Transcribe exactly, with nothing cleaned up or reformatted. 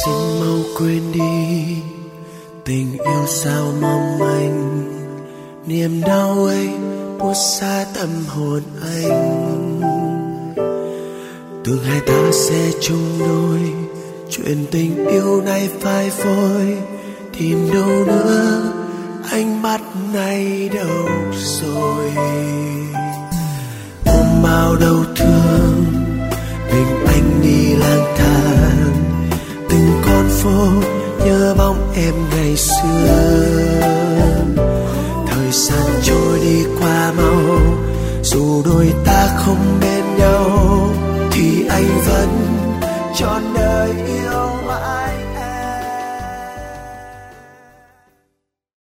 xin mau quên đi tình yêu sao mong manh, niềm đau ấy buốt xa tâm hồn anh. Tưởng hai ta sẽ chung đôi, chuyện tình yêu này phai phôi, tìm đâu nữa ánh mắt này đâu rồi. Ôm bao đau thương mình anh đi lang thang, từng con phố nhớ bóng em ngày xưa. Thời gian trôi đi qua mau, dù đôi ta không bên nhau thì anh vẫn trọn đời yêu